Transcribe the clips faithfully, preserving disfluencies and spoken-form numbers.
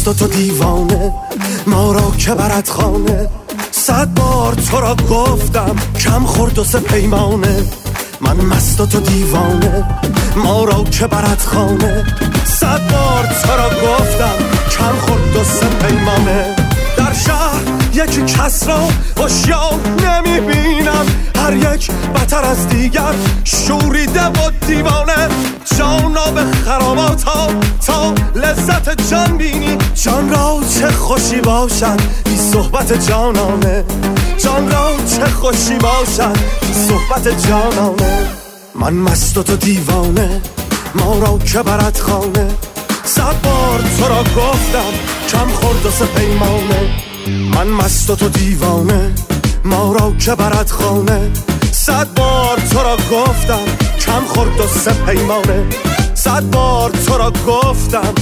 و تو دیوانه، ما را که برد خانه. صد بار تو را گفتم کم خورد و سه پیمانه. من مست و تو دیوانه، ما را که برد خانه. صد بار تو را گفتم کم خورد و سه پیمانه. در شهر یکی کس را هوشیار نمیبینم، هر یک بتر از دیگر شوریده و دیوانه. جانا به خراباتا تا لذت جان بینی، جان را چه خوشی باشد بی صحبت جانانه. جان را چه خوشی باشد بی صحبت جانانه. من مست و تو دیوانه، ما را که برد خانه. صد بار تو را گفتم کم خورد و سه پیمانه. من مست و تو دیوانه، ما را که برد خانه. صد بار تو را گفتم کم خورد و سه پیمانه. صد بار تو را گفتم.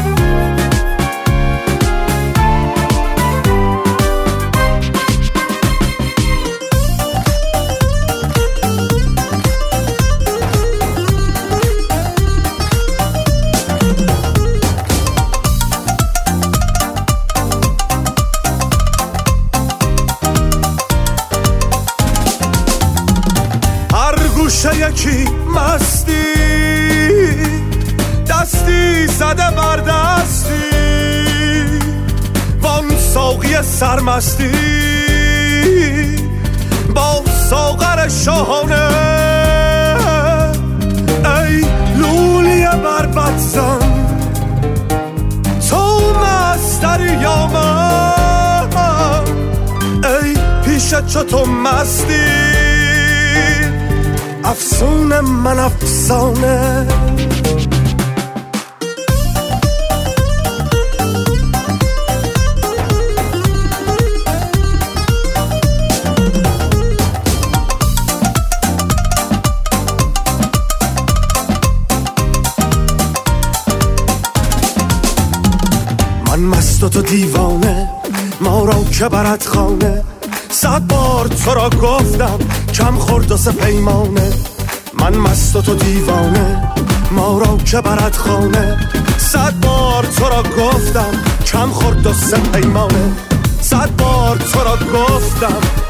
یکی مستی دستی زده بر دستی، وان ساقی سرمستی با ساغر شاهانه. ای لولی بربط زن تو مستری یا من، ای پیش چو تو مستی افسون من افسانه. من مست و تو دیوانه، ما را که برد خانه. صد بار تو را گفتم کم خورد و سه پیمانه. من مست و تو دیوانه، ما را که برد خانه. صد بار تو را گفتم کم خورد و سه پیمانه. صد بار تو را گفتم